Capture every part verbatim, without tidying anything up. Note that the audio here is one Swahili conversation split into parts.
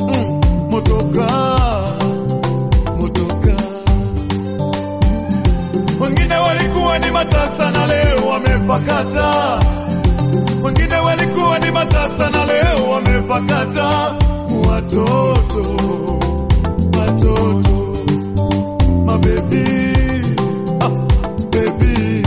mm, motoka motoka. Wengine walikuwa ni matasa na leo wamepakata, wengine walikuwa ni matasa na leo wamepakata watoto, watoto, mabebi, ah, baby.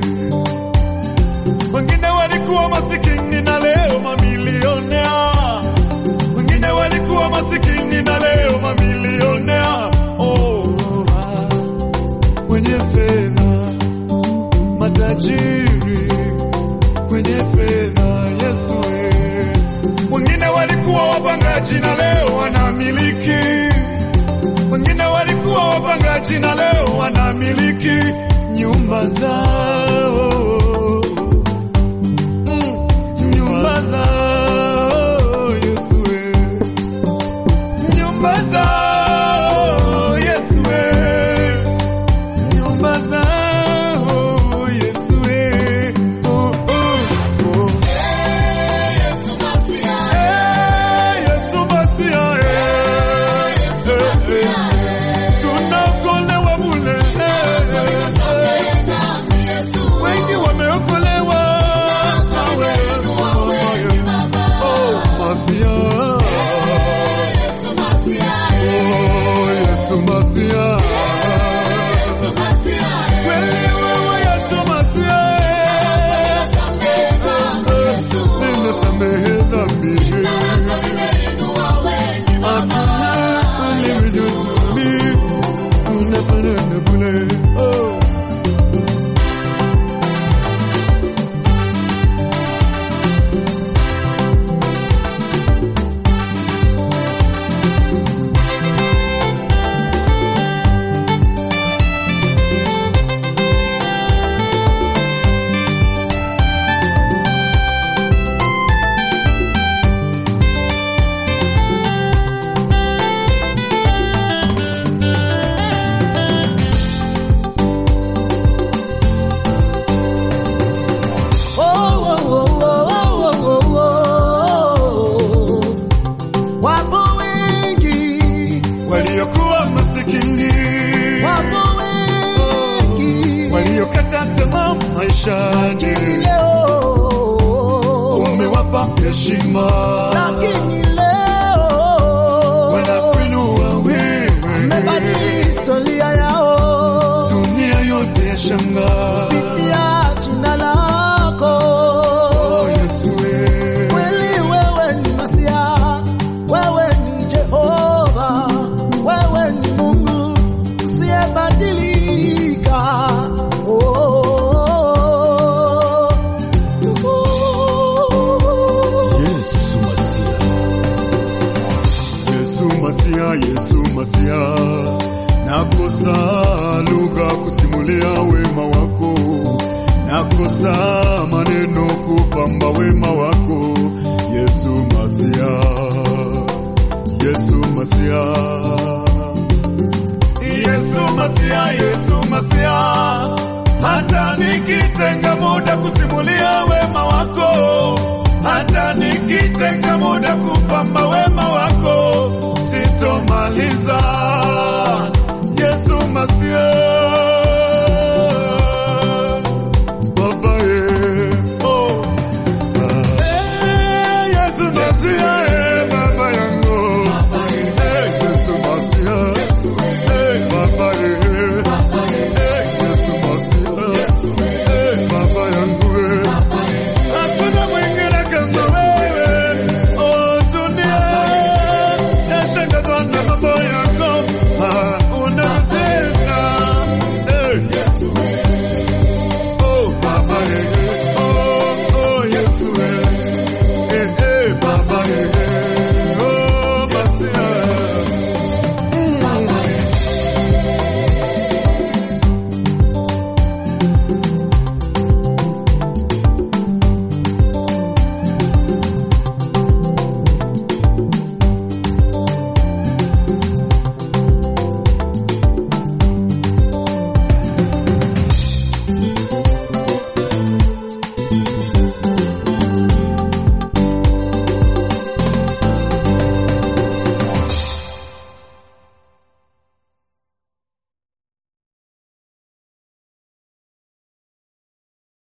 Wengine walikuwa masikini na leo mamilionea, wengine walikuwa masikini na leo mamilionea. Oh, ah, wenye fedha, matajiri, wenye fedha, Yesu eh. Wengine walikuwa wapangaji na leo wanamiliki, wengine walikuwa wapangaji na leo wanamiliki nyumba zao, mm, nyumba zao, Yesu eh. Nyumba zao, Yesu eh. Nyumba zao, Yesu eh. Oh, oh, oh. Hey, Yesu Masia, hey, Yesu Masia, hey, hey, hey. Tunaokolewa bure, hey, hey. Wengi wameokolewa, nawe oh, Masia, oh, Yesu Masia. Kweli wewe Yesu Masia, nimesamehe dhambi, hakuna aliyejutumia, unafanana bure, oh. Waliokuwa masikini, wapo wengi, waliokata tamaa maishani, leo umewapa heshima, lakini leo wanakuinua wewe, umebadili historia yao, dunia yote yashangaa kupitia jina lako. Oh, Yesu wewe, kweli wewe ni Masia, wewe ni Jehova, wewe ni Mungu usiyebadilika. Oh, oh, oh. Yesu Masia, Yesu Masia, Yesu Masia. Nakosa lugha kusimulia wema wako, nakosa maneno kupamba wema wako, Yesu Masia, Yesu Masia. Yesu Masia, Yesu Masia. Hata nikitenga muda kusimulia wema wako, hata nikitenga muda kupamba wema